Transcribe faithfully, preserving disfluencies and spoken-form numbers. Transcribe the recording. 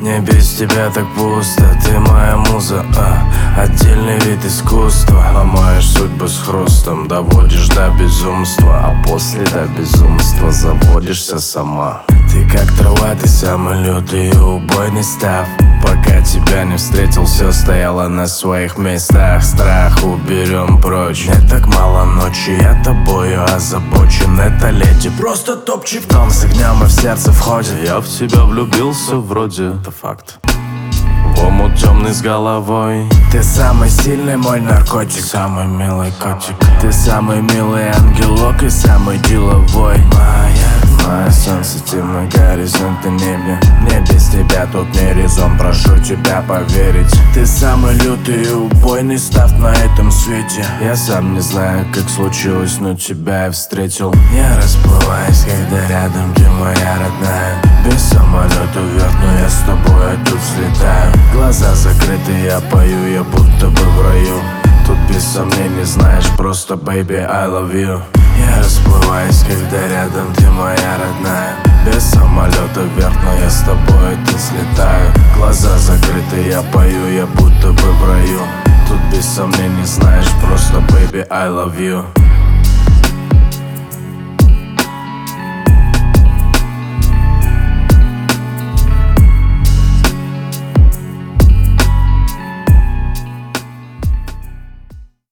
Мне без тебя так пусто, ты моя муза, а, отдельный вид искусства. Ломаешь судьбы с хрустом, доводишь до безумства, а после до безумства заводишься сама. Ты как трава, ты самый лютый и убойный став. Пока тебя не встретил, все стояло на своих местах. Страх уберем прочь. Не так мало ночи, я тобою озабочен. Это леди просто топчик. В дом с огнем и в сердце входит. Я в тебя влюбился вроде. Это факт. В омут темный с головой. Ты самый сильный мой наркотик, самый милый котик. Ты самый милый ангелок и самый деловой. Моя, мое солнце, ты мой горизонт и небе. Мне без тебя тут не резон, прошу тебя поверить. Ты самый лютый и убойный став на этом свете. Я сам не знаю, как случилось, но тебя я встретил. Я расплываюсь, когда рядом ты моя родная. Без самолета вверх, но я с тобой тут взлетаю. Глаза закрыты, я пою, я будто бы в раю. Тут без сомнений, знаешь, просто baby, I love you. Я расплываюсь, когда рядом ты моя родная. Без самолета вверх, но я с тобой тут взлетаю. Глаза закрыты, я пою, я будто бы в раю. Тут без сомнений, знаешь, просто baby, I love you.